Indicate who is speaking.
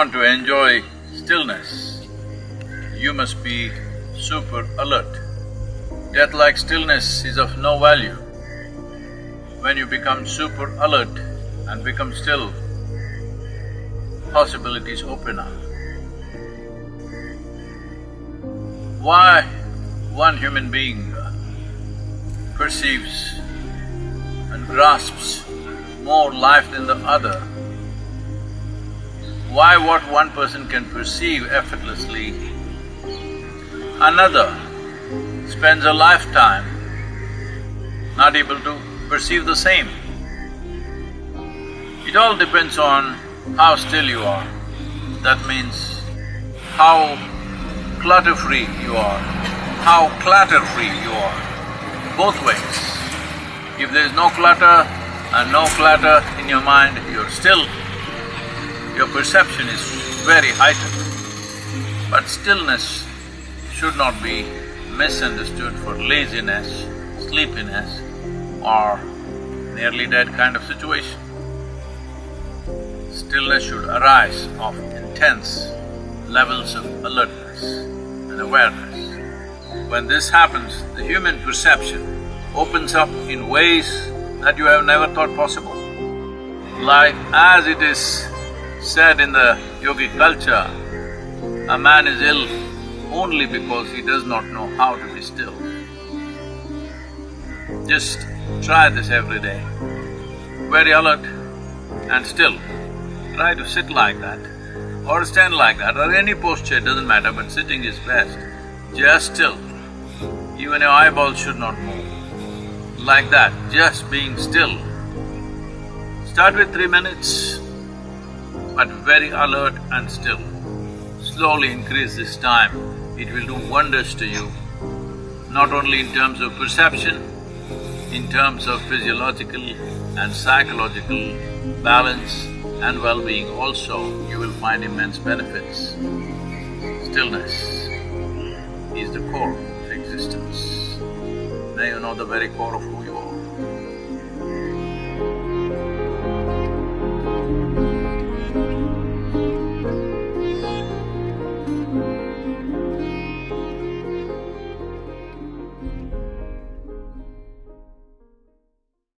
Speaker 1: want to enjoy stillness, you must be super alert. Death-like stillness is of no value. When you become super alert and become still, possibilities open up. Why one human being perceives and grasps more life than the other? Why what one person can perceive effortlessly, another spends a lifetime not able to perceive the same? It all depends on how still you are. That means how clutter-free you are, how clatter-free you are, both ways. If there is no clutter and no clatter in your mind, you're still, your perception is very heightened. But stillness should not be misunderstood for laziness, sleepiness or nearly dead kind of situation. Stillness should arise of intense levels of alertness and awareness. When this happens, the human perception opens up in ways that you have never thought possible. Like as it is said in the yogic culture, a man is ill only because he does not know how to be still. Just try this every day. Very alert and still. Try to sit like that or stand like that or any posture, it doesn't matter, but sitting is best. Just still. Even your eyeballs should not move. Like that, just being still. Start with 3 minutes, but very alert and still. Slowly increase this time, it will do wonders to you, not only in terms of perception, in terms of physiological and psychological balance and well-being also, you will find immense benefits. Stillness is the core of existence. May you know the very core of who you